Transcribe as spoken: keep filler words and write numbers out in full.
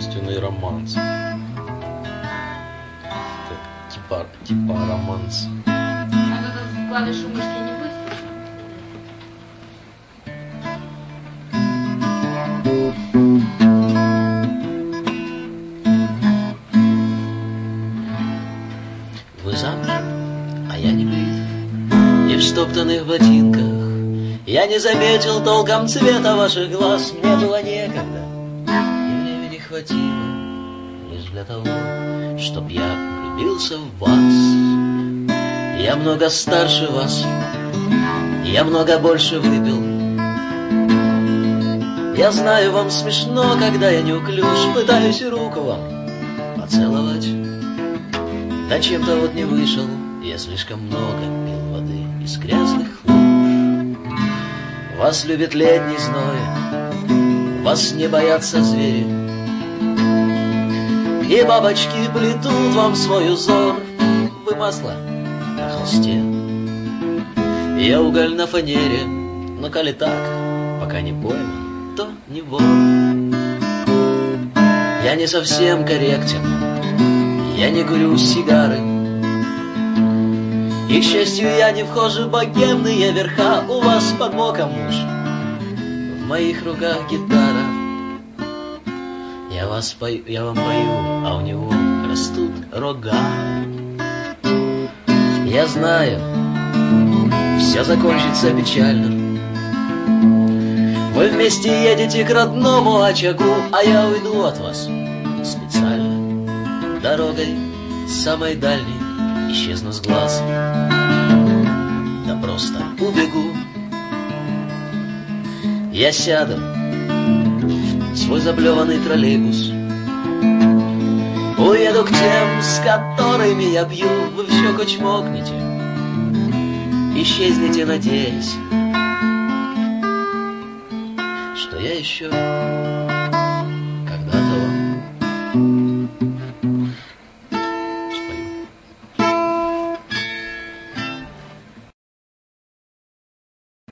художественный романс. Так, типа, типа романс. А вы клавишу мышки не будет? Вы замуж, а я не брит, и в стоптанных ботинках. Я не заметил толком цвета ваших глаз. Мне было некогда, и времени хватило лишь для того, чтоб я влюбился в вас. Я много старше вас, я много больше выпил. Я знаю, вам смешно, когда я неуклюж, пытаюсь руку вам поцеловать. Да чем-то вот не вышел, я слишком много пил воды из грязных луж. Вас любит летний зной, вас не боятся звери, и бабочки плетут вам свой узор. Вы масло на холсте, я уголь на фанере. Но коли так, пока не пойман, то не вор. Я не совсем корректен, я не курю сигары, и, к счастью, я не вхожу в богемные верха. У вас под боком муж, в моих руках гитара. Я вас пою, я вам пою, а у него растут рога. Я знаю, все закончится печально. Вы вместе едете к родному очагу, а я уйду от вас специально дорогой самой дальней. Исчезну с глаз, да просто убегу. Я сяду в свой заблеванный троллейбус, уеду к тем, с которыми я пью. Вы в щеку чмокнете, исчезнете, надеясь, что я еще